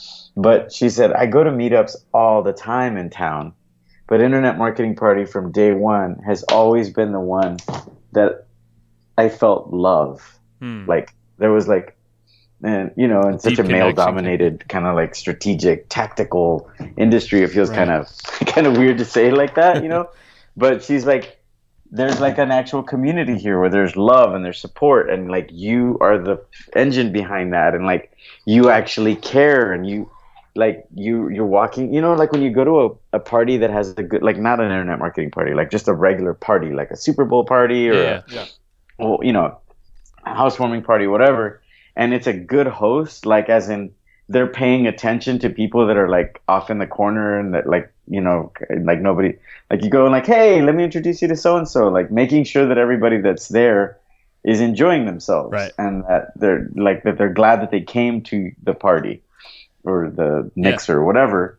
But she said, I go to meetups all the time in town. But Internet Marketing Party from day one has always been the one that I felt love. Hmm. Like, there was like, and you know, in such a male-dominated kind of like strategic, tactical industry, it feels right. kind of kind of weird to say it like that, you know. But she's like, there's like an actual community here where there's love and there's support, and like you are the engine behind that, and like you actually care, and you like you you're walking, you know, like when you go to a, a party that has a good, like not an Internet Marketing Party, like just a regular party, like a Super Bowl party or yeah, a, yeah. well, you know, a housewarming party, whatever. And it's a good host, like as in they're paying attention to people that are like off in the corner and that like, you know, like nobody, like you go and like, hey, let me introduce you to so-and-so, like making sure that everybody that's there is enjoying themselves. Right. And that they're like, that they're glad that they came to the party or the Knicks yeah. or whatever.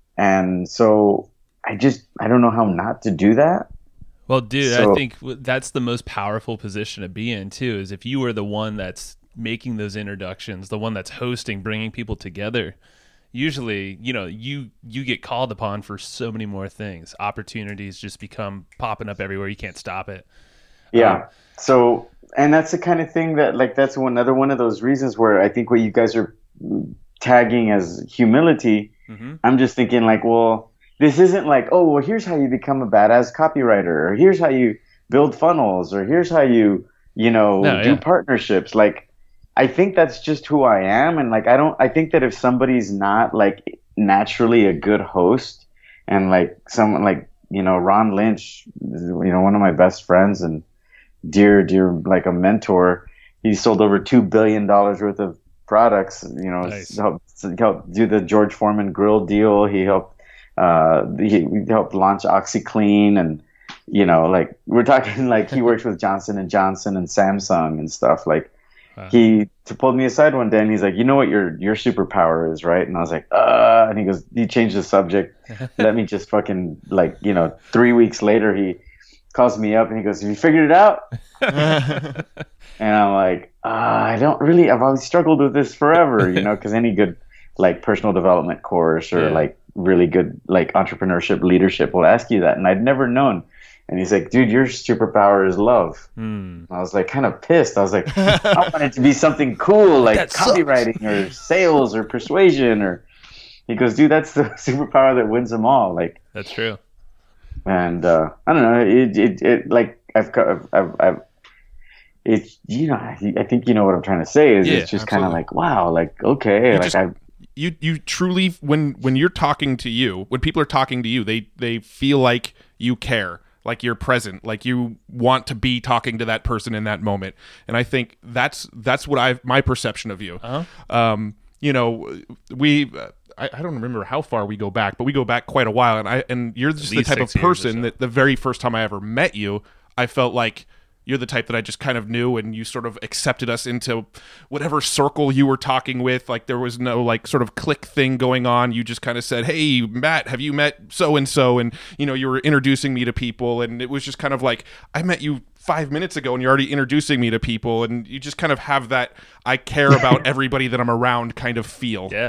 And so I just, I don't know how not to do that. Well, dude, so, I think that's the most powerful position to be in too, is if you were the one that's making those introductions, the one that's hosting, bringing people together, usually, you know, you you get called upon for so many more things. Opportunities just become popping up everywhere. You can't stop it. Yeah. Um, so, and that's the kind of thing that, like, that's one, another one of those reasons where I think what you guys are tagging as humility, mm-hmm. I'm just thinking like, well, this isn't like, oh, well, here's how you become a badass copywriter, or here's how you build funnels, or here's how you, you know, no, do yeah. partnerships. Like, I think that's just who I am. And like, I don't, I think that if somebody's not like naturally a good host, and like someone like, you know, Ron Lynch, you know, one of my best friends and dear, dear, like a mentor, he sold over two billion dollars worth of products, you know, nice. helped, helped do the George Foreman grill deal. He helped, uh, he helped launch OxyClean, and, you know, like we're talking like he works with Johnson and Johnson and Samsung and stuff. Like, Wow. He pulled me aside one day and he's like, you know what your your superpower is, right? And I was like, uh, and he goes, he changed the subject. Let me just fucking, like, you know, three weeks later, he calls me up and he goes, have you figured it out? And I'm like, uh, I don't really, I've always struggled with this forever, you know, because any good, like, personal development course or, yeah. like, really good, like, entrepreneurship leadership will ask you that. And I'd never known. And he's like, dude, your superpower is love. Hmm. I was like, kind of pissed. I was like, I want it to be something cool, like That copywriting or sales or persuasion. Or he goes, dude, that's the superpower that wins them all. Like, that's true. And uh, I don't know. It, it, it like I've, I've, I've, I've it's, you know, I think you know what I'm trying to say. Is Yeah, it's just kind of like, wow, like, okay, You like just- I. You you truly, when when you're talking to you, when people are talking to you, they they feel like you care, like you're present, like you want to be talking to that person in that moment. And I think that's that's what I my perception of you. Uh-huh. Um, you know, we I, I don't remember how far we go back, but we go back quite a while. And I and you're just the least type of six years or person so. that the very first time I ever met you, I felt like you're the type that I just kind of knew, and you sort of accepted us into whatever circle you were talking with. Like there was no like sort of click thing going on. You just kind of said, "Hey, Matt, have you met so and so?" And you know, you were introducing me to people, and it was just kind of like, I met you five minutes ago, and you're already introducing me to people, and you just kind of have that I care about everybody that I'm around kind of feel. Yeah.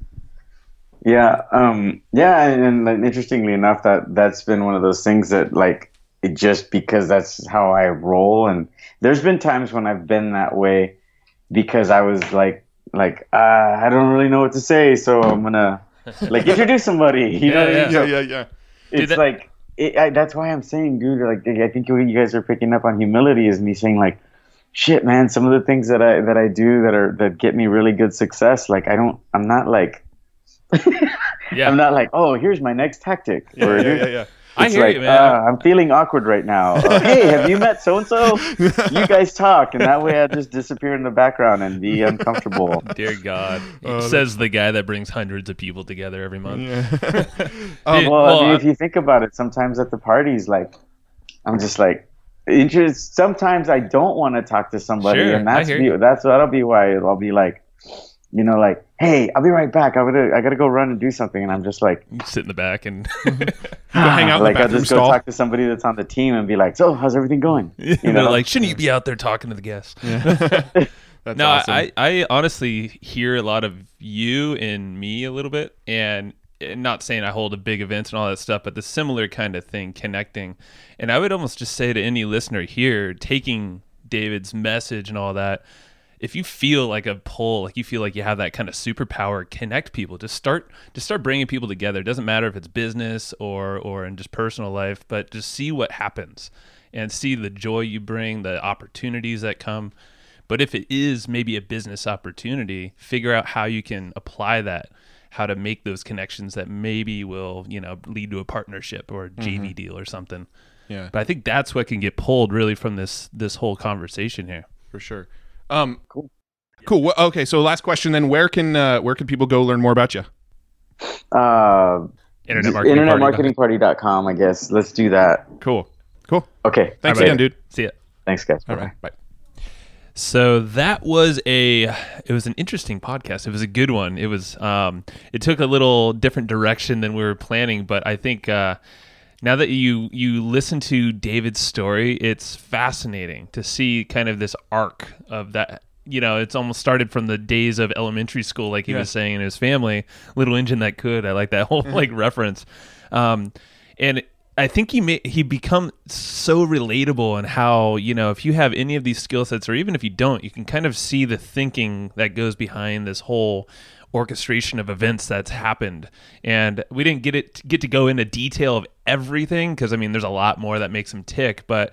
Yeah, um, yeah, and, and interestingly enough, that that's been one of those things that like. It just because that's how I roll. And there's been times when I've been that way because I was like, like, uh, I don't really know what to say. So I'm going to like introduce somebody, you Yeah, know what I yeah. mean? Yeah, So yeah, yeah. it's that- like, it, I, that's why I'm saying, dude. Like, I think what you guys are picking up on humility is me saying, like, shit, man. Some of the things that I that I do that are that get me really good success. Like, I don't. I'm not like. Yeah. I'm not like, oh, here's my next tactic. Yeah, or, yeah, yeah, yeah. I It's hear like, you, man. Uh, I'm feeling awkward right now. Uh, hey, have you met so and so? You guys talk, and that way I just disappear in the background and be uncomfortable. Dear God, Oh, says the guy that brings hundreds of people together every month. Yeah. Um, Well, well, I mean, I- if you think about it, sometimes at the parties, like, I'm just like, interest. Sometimes I don't want to talk to somebody, Sure, and I that's hear be, you. that's that'll be why I'll be like, you know, like, hey, I'll be right back. I'm gonna I gotta go run and do something, and I'm just like, You sit in the back and Go hang out in like the I'll bathroom just go stall. talk to somebody that's on the team and be like, so how's everything going? You they're know, like, shouldn't you be out there talking to the guests? That's No, awesome. I, I honestly hear a lot of you in me a little bit, and and not saying I hold a big events and all that stuff, but the similar kind of thing, connecting. And I would almost just say to any listener here, taking David's message and all that, if you feel like a pull, like you feel like you have that kind of superpower, connect people. Just start, just start bringing people together. It doesn't matter if it's business or or in just personal life, but just see what happens and see the joy you bring, the opportunities that come. But if it is maybe a business opportunity, figure out how you can apply that, how to make those connections that maybe will, you know, lead to a partnership or a J V deal or something. Yeah, But I think that's what can get pulled really from this this whole conversation here. for sure. Um, Cool. Cool. Well, okay, so last question then. Where can uh, where can people go learn more about you? uh, Internet marketing internet party. marketing party dot com, I guess. Let's do that. Cool. Cool. Okay. Thanks All right. again, dude. See ya. Thanks, guys. All Bye-bye. right. Bye. So that was a it was an interesting podcast. It was a good one. It was um it took a little different direction than we were planning, but I think uh now that you you listen to David's story, it's fascinating to see kind of this arc of that. You know, it's almost started from the days of elementary school, like he Yeah. was saying in his family. Little engine that could. I like that whole like reference. Um, and I think he may, he become so relatable in how, you know, if you have any of these skill sets, or even if you don't, you can kind of see the thinking that goes behind this whole orchestration of events that's happened. And we didn't get it get to go into detail of everything because I mean, there's a lot more that makes him tick, but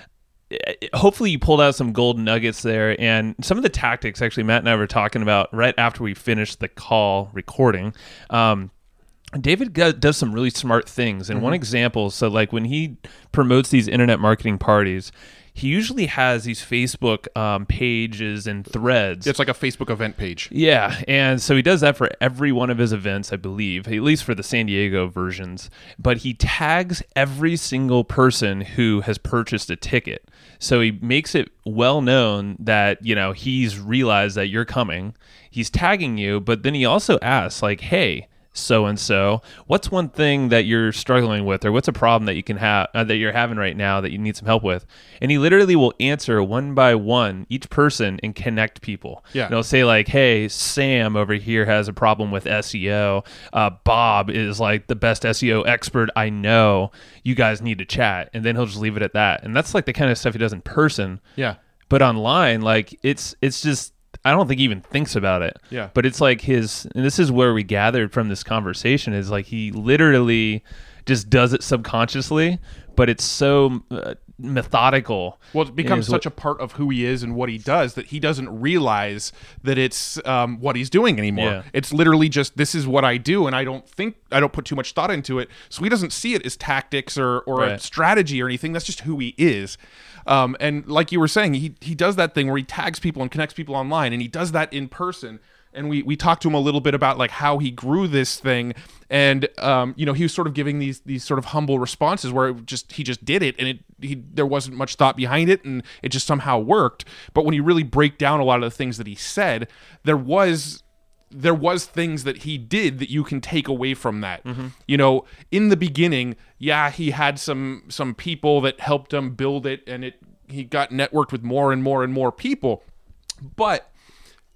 hopefully you pulled out some gold nuggets there. And some of the tactics, actually, Matt and I were talking about right after we finished the call recording. Um, David go- does some really smart things. And one example, so like when he promotes these internet marketing parties, he usually has these Facebook um, pages and threads. It's like a Facebook event page. Yeah, and so he does that for every one of his events, I believe, at least for the San Diego versions. But he tags every single person who has purchased a ticket. So he makes it well known that, you know, he's realized that you're coming. He's tagging you, but then he also asks, like, hey, so-and-so, what's one thing that you're struggling with, or what's a problem that you can have uh, that you're having right now that you need some help with? And he literally will answer one by one each person and connect people. Yeah. And he'll say like, hey, Sam over here has a problem with S E O. Uh, Bob is like the best S E O expert I know. You guys need to chat. And then he'll just leave it at that. And that's like the kind of stuff he does in person. Yeah. But online, like it's it's just I don't think he even thinks about it. Yeah. But it's like his, and this is where we gathered from this conversation, is like he literally just does it subconsciously, but it's so uh, methodical. Well, it becomes is such what- a part of who he is and what he does that he doesn't realize that it's um, what he's doing anymore. Yeah. It's literally just, this is what I do, and I don't think, I don't put too much thought into it. So he doesn't see it as tactics or, or a Right. strategy or anything. That's just who he is. Um, and like you were saying, he he does that thing where he tags people and connects people online, and he does that in person. And we we talked to him a little bit about like how he grew this thing, and um, you know, he was sort of giving these these sort of humble responses where it just he just did it, and it he there wasn't much thought behind it, and it just somehow worked. But when you really break down a lot of the things that he said, there was there was things that he did that you can take away from that. You know, in the beginning, yeah, he had some some people that helped him build it, and it he got networked with more and more and more people, but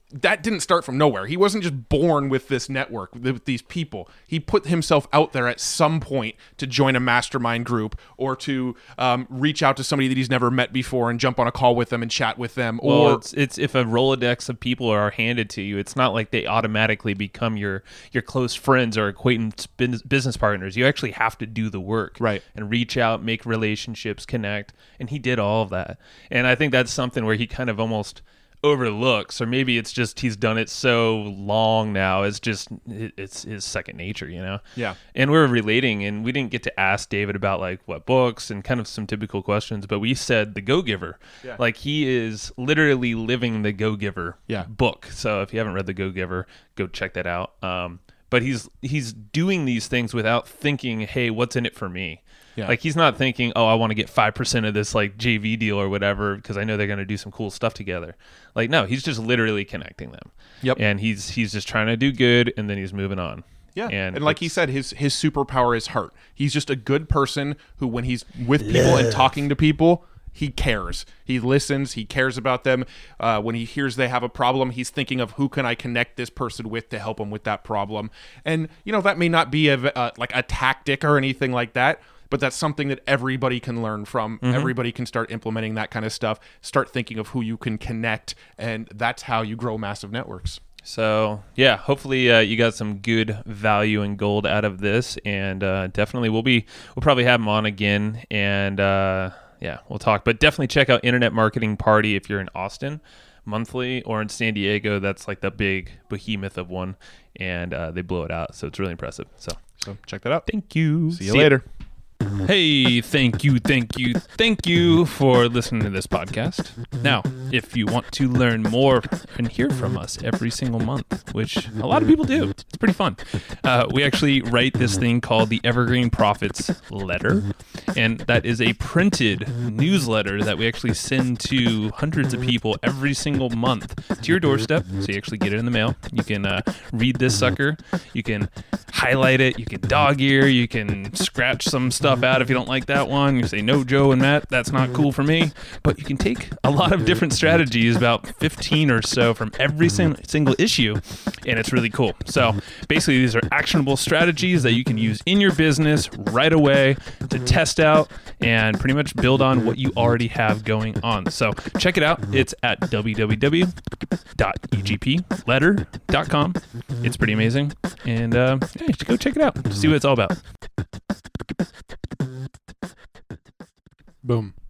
that didn't start from nowhere. He wasn't just born with this network, with these people. He put himself out there at some point to join a mastermind group or to um, reach out to somebody that he's never met before and jump on a call with them and chat with them. Well, or it's, it's if a Rolodex of people are handed to you, it's not like they automatically become your your close friends or acquaintance business partners. You actually have to do the work, right? And reach out, make relationships, connect. And he did all of that. And I think that's something where he kind of almost overlooks, or maybe it's just he's done it so long now, it's just it's his second nature, you know. Yeah. And we were relating, and we didn't get to ask David about like what books and kind of some typical questions, but we said the Go-Giver. Yeah. Like he is literally living the Go-Giver yeah. book. So if you haven't read the Go-Giver, go check that out. Um but he's he's doing these things without thinking, hey, what's in it for me? Yeah. Like he's not thinking, oh, I want to get five percent of this like J V deal or whatever because I know they're going to do some cool stuff together. Like, no, he's just literally connecting them. Yep. And he's he's just trying to do good, and then he's moving on. Yeah. And, and like he said, his his superpower is heart. He's just a good person who, when he's with people and talking to people, he cares. He listens. He cares about them. Uh, when he hears they have a problem, he's thinking of who can I connect this person with to help him with that problem. And, you know, that may not be a, uh, like a tactic or anything like that, but that's something that everybody can learn from. Mm-hmm. Everybody can start implementing that kind of stuff, start thinking of who you can connect, and that's how you grow massive networks. So, yeah, hopefully uh, you got some good value and gold out of this, and uh, definitely we'll be, we'll probably have him on again, and uh, yeah, we'll talk. But definitely check out Internet Marketing Party if you're in Austin monthly, or in San Diego. That's like the big behemoth of one, and uh, they blow it out, so it's really impressive. So, so check that out. Thank you. See you See later. Ya. Hey, thank you, thank you, thank you for listening to this podcast. Now, if you want to learn more and hear from us every single month, which a lot of people do, it's pretty fun. Uh, we actually write this thing called the Evergreen Profits Letter, and that is a printed newsletter that we actually send to hundreds of people every single month to your doorstep, so you actually get it in the mail. You can uh, read this sucker, you can highlight it, you can dog ear, you can scratch some stuff out if you don't like that one. You say, no, Joe and Matt, that's not cool for me. But you can take a lot of different strategies, about fifteen or so from every sing- single issue, and it's really cool. So basically, these are actionable strategies that you can use in your business right away to test out and pretty much build on what you already have going on. So check it out. It's at w w w dot e g p letter dot com. It's pretty amazing. And uh, yeah, you should go check it out. See what it's all about. Boom.